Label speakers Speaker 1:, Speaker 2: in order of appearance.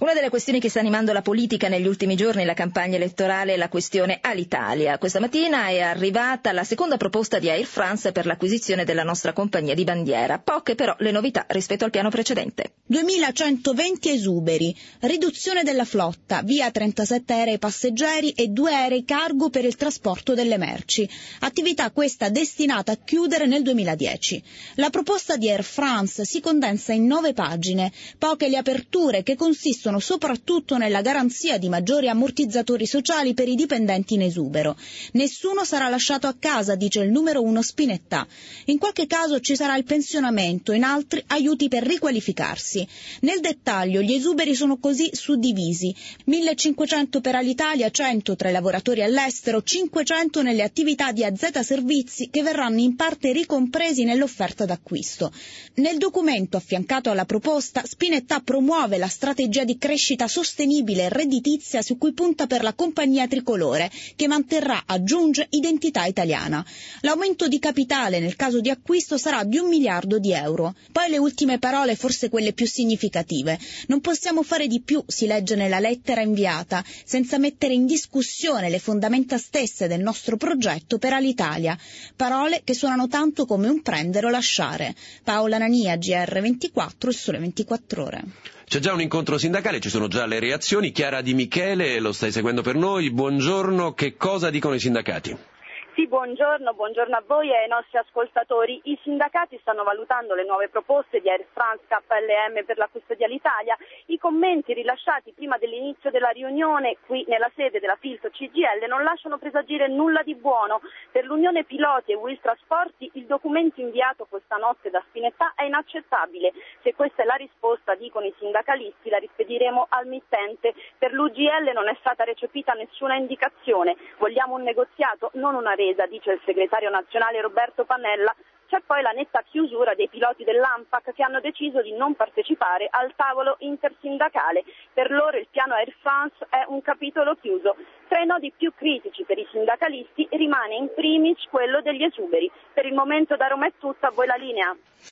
Speaker 1: Una delle questioni che sta animando la politica negli ultimi giorni, la campagna elettorale, è la questione Alitalia. Questa mattina è arrivata la seconda proposta di Air France per l'acquisizione della nostra compagnia di bandiera. Poche però le novità rispetto al piano precedente.
Speaker 2: 2120 esuberi, riduzione della flotta, via 37 aerei passeggeri e 2 aerei cargo per il trasporto delle merci. Attività questa destinata a chiudere nel 2010. La proposta di Air France si condensa in 9 pagine, poche le aperture che consistono soprattutto nella garanzia di maggiori ammortizzatori sociali per i dipendenti in esubero. Nessuno sarà lasciato a casa, dice il numero 1 Spinetta. In qualche caso ci sarà il pensionamento, in altri aiuti per riqualificarsi. Nel dettaglio gli esuberi sono così suddivisi: 1500 per Alitalia, 100 tra i lavoratori all'estero, 500 nelle attività di AZ Servizi che verranno in parte ricompresi nell'offerta d'acquisto. Nel documento affiancato alla proposta, Spinetta promuove la strategia di crescita sostenibile e redditizia su cui punta per la compagnia tricolore, che manterrà, aggiunge, identità italiana. L'aumento di capitale nel caso di acquisto sarà di 1 miliardo di euro. Poi le ultime parole, forse quelle più significative. Non possiamo fare di più, si legge nella lettera inviata, senza mettere in discussione le fondamenta stesse del nostro progetto per Alitalia. Parole che suonano tanto come un prendere o lasciare. Paola Nania, GR24, Il Sole 24 Ore.
Speaker 3: C'è già un incontro sindacale, ci sono già le reazioni. Chiara Di Michele, lo stai seguendo per noi, buongiorno, che cosa dicono i sindacati?
Speaker 4: Sì, buongiorno a voi e ai nostri ascoltatori. I sindacati stanno valutando le nuove proposte di Air France KLM per l'acquisto di Alitalia. I commenti rilasciati prima dell'inizio della riunione qui nella sede della Filto CGIL non lasciano presagire nulla di buono. Per l'Unione Piloti e Will Trasporti il documento inviato questa notte da Spinetta è inaccettabile. Se questa è la risposta, dicono i sindacalisti, la rispediremo al mittente. Per l'UGL non è stata recepita nessuna indicazione. Vogliamo un negoziato, non una resa, dice il segretario nazionale Roberto Pannella. C'è poi la netta chiusura dei piloti dell'ANPAC che hanno deciso di non partecipare al tavolo intersindacale. Per loro il piano Air France è un capitolo chiuso. Tra i nodi più critici per i sindacalisti rimane in primis quello degli esuberi. Per il momento da Roma è tutto, a voi la linea.